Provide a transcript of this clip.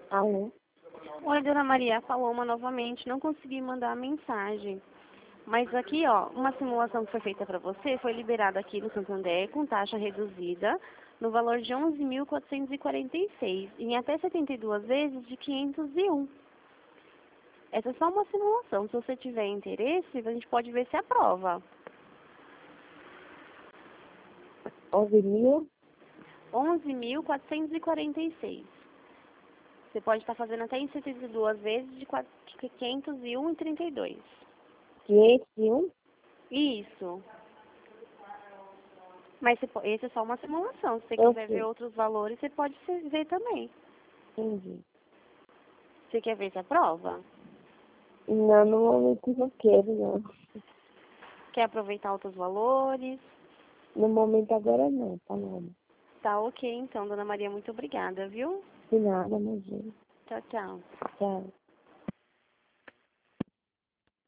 Alô? Oi, Dona Maria, falou uma novamente, não consegui mandar a mensagem. Mas aqui, ó, uma simulação que foi feita para você foi liberada aqui no Santander com taxa reduzida no valor de 11.446 em até 72 vezes de 501. Essa é só uma simulação. Se você tiver interesse, a gente pode ver se aprova. 11.000? 11.446. Você pode estar fazendo até em 72 vezes de 501,32. 501? Isso. Mas esse é só uma simulação. Se você Eu quiser sei. ver outros valores, você pode ver também. Entendi. Você quer ver se aprova? Não, no momento não quero, não. Quer aproveitar outros valores? No momento agora não, tá nada. Tá ok, então, Dona Maria, muito obrigada, viu? De nada, imagina. Tchau, tchau. Tchau.